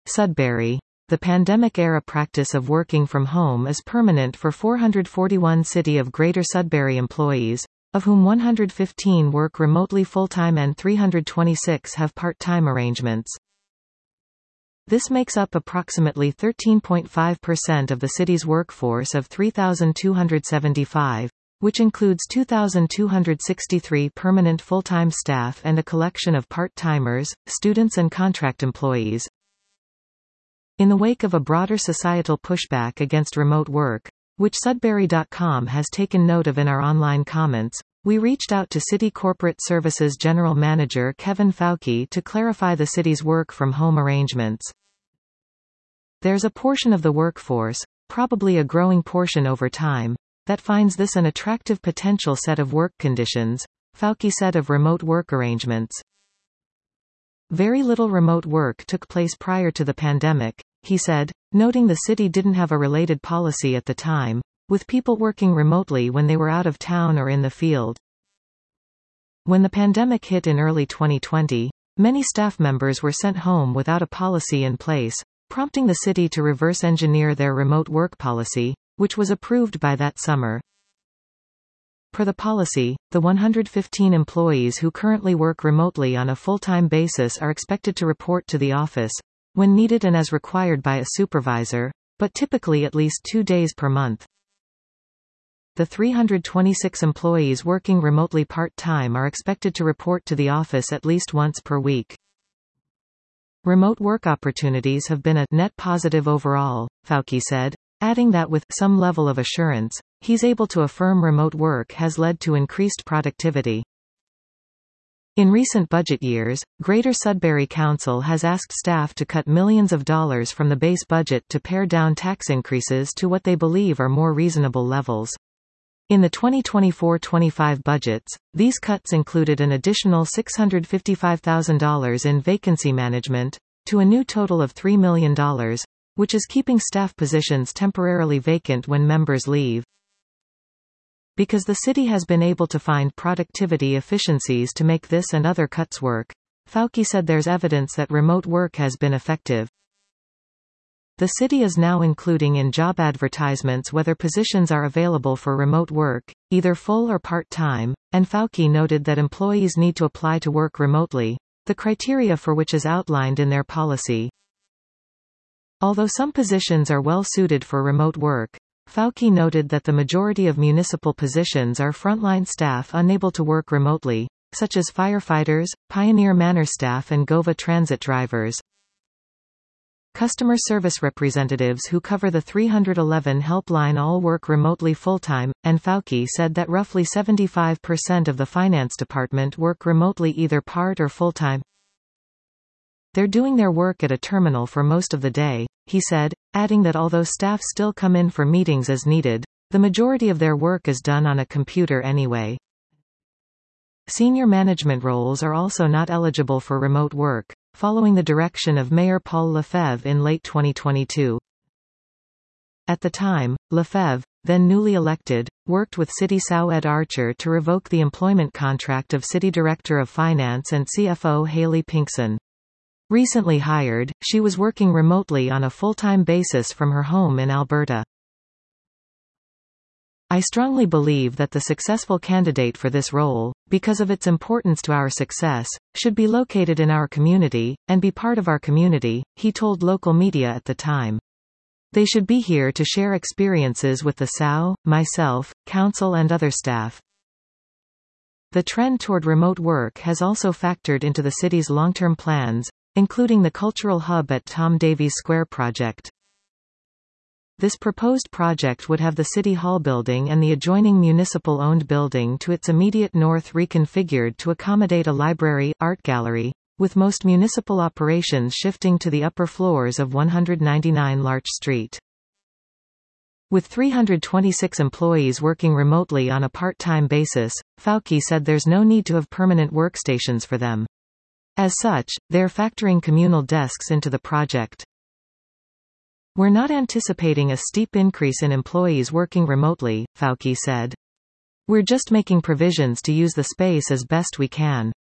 Sudbury. The pandemic-era practice of working from home is permanent for 441 City of Greater Sudbury employees, of whom 115 work remotely full-time and 326 have part-time arrangements. This makes up approximately 13.5% of the city's workforce of 3,275, which includes 2,263 permanent full-time staff and a collection of part-timers, students and contract employees. In the wake of a broader societal pushback against remote work, which Sudbury.com has taken note of in our online comments, we reached out to City Corporate Services General Manager Kevin Fauke to clarify the city's work-from-home arrangements. There's a portion of the workforce, probably a growing portion over time, that finds this an attractive potential set of work conditions, Fauke said of remote work arrangements. Very little remote work took place prior to the pandemic, he said, noting the city didn't have a related policy at the time, with people working remotely when they were out of town or in the field. When the pandemic hit in early 2020, many staff members were sent home without a policy in place, prompting the city to reverse engineer their remote work policy, which was approved by that summer. Per the policy, the 115 employees who currently work remotely on a full-time basis are expected to report to the office, when needed and as required by a supervisor, but typically at least 2 days per month. The 326 employees working remotely part-time are expected to report to the office at least once per week. Remote work opportunities have been a net positive overall, Fauke said, adding that with some level of assurance, he's able to affirm remote work has led to increased productivity. In recent budget years, Greater Sudbury Council has asked staff to cut millions of dollars from the base budget to pare down tax increases to what they believe are more reasonable levels. In the 2024-25 budgets, these cuts included an additional $655,000 in vacancy management, to a new total of $3 million, which is keeping staff positions temporarily vacant when members leave. Because the city has been able to find productivity efficiencies to make this and other cuts work, Fauke said there's evidence that remote work has been effective. The city is now including in job advertisements whether positions are available for remote work, either full or part-time, and Fauke noted that employees need to apply to work remotely, the criteria for which is outlined in their policy. Although some positions are well suited for remote work, Fauke noted that the majority of municipal positions are frontline staff unable to work remotely, such as firefighters, Pioneer Manor staff and GOVA transit drivers. Customer service representatives who cover the 311 helpline all work remotely full-time, and Fauke said that roughly 75% of the finance department work remotely either part or full-time. They're doing their work at a terminal for most of the day, he said, adding that although staff still come in for meetings as needed, the majority of their work is done on a computer anyway. Senior management roles are also not eligible for remote work, following the direction of Mayor Paul Lefebvre in late 2022. At the time, Lefebvre, then newly elected, worked with City Sow Ed Archer to revoke the employment contract of City Director of Finance and CFO Haley Pinkson. Recently hired, she was working remotely on a full-time basis from her home in Alberta. I strongly believe that the successful candidate for this role, because of its importance to our success, should be located in our community, and be part of our community, he told local media at the time. They should be here to share experiences with the Sow, myself, council and other staff. The trend toward remote work has also factored into the city's long-term plans, including the cultural hub at Tom Davies Square project. This proposed project would have the City Hall building and the adjoining municipal-owned building to its immediate north reconfigured to accommodate a library, art gallery, with most municipal operations shifting to the upper floors of 199 Larch Street. With 326 employees working remotely on a part-time basis, Fauke said there's no need to have permanent workstations for them. As such, they're factoring communal desks into the project. We're not anticipating a steep increase in employees working remotely, Fauke said. We're just making provisions to use the space as best we can.